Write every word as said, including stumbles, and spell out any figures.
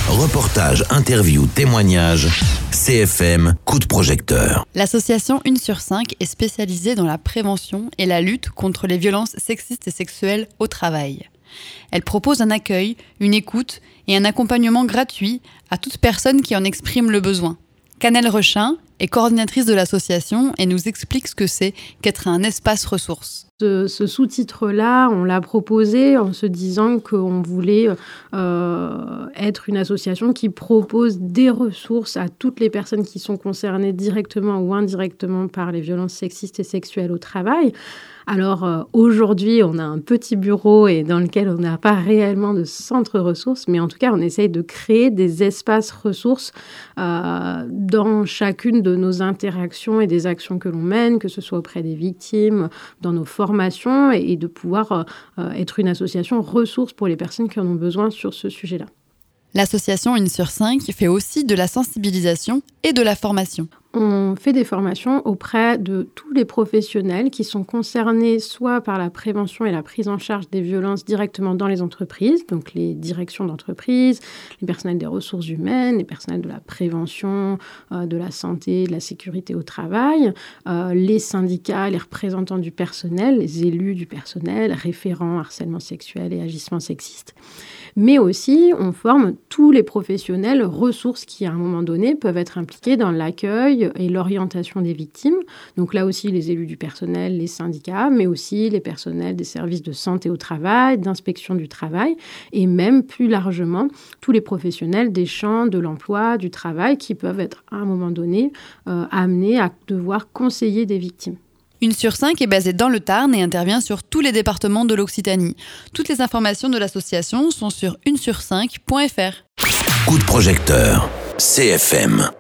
Reportages, interviews, témoignages. C F M, coup de projecteur. L'association une sur cinq est spécialisée dans la prévention et la lutte contre les violences sexistes et sexuelles au travail. Elle propose un accueil, une écoute et un accompagnement gratuit à toute personne qui en exprime le besoin. Canel Rechin est coordinatrice de l'association et nous explique ce que c'est qu'être un espace ressource. Ce, ce sous-titre-là, on l'a proposé en se disant qu'on voulait euh, être une association qui propose des ressources à toutes les personnes qui sont concernées directement ou indirectement par les violences sexistes et sexuelles au travail. Alors euh, aujourd'hui, on a un petit bureau et dans lequel on n'a pas réellement de centre ressources, mais en tout cas, on essaye de créer des espaces ressources euh, dans chacune de nos interactions et des actions que l'on mène, que ce soit auprès des victimes, dans nos formations, et, et de pouvoir euh, être une association ressources pour les personnes qui en ont besoin sur ce sujet-là. L'association une sur cinq fait aussi de la sensibilisation et de la formation. On fait des formations auprès de tous les professionnels qui sont concernés soit par la prévention et la prise en charge des violences directement dans les entreprises, donc les directions d'entreprise, les personnels des ressources humaines, les personnels de la prévention, euh, de la santé, de la sécurité au travail, euh, les syndicats, les représentants du personnel, les élus du personnel, référents harcèlement sexuel et agissement sexiste. Mais aussi, on forme tous les professionnels ressources qui, à un moment donné, peuvent être impliqués dans l'accueil et l'orientation des victimes. Donc là aussi, les élus du personnel, les syndicats, mais aussi les personnels des services de santé au travail, d'inspection du travail, et même plus largement, tous les professionnels des champs de l'emploi, du travail, qui peuvent être, à un moment donné, euh, amenés à devoir conseiller des victimes. une sur cinq est basée dans le Tarn et intervient sur tous les départements de l'Occitanie. Toutes les informations de l'association sont sur une sur cinq point f r. Coup de projecteur. C F M.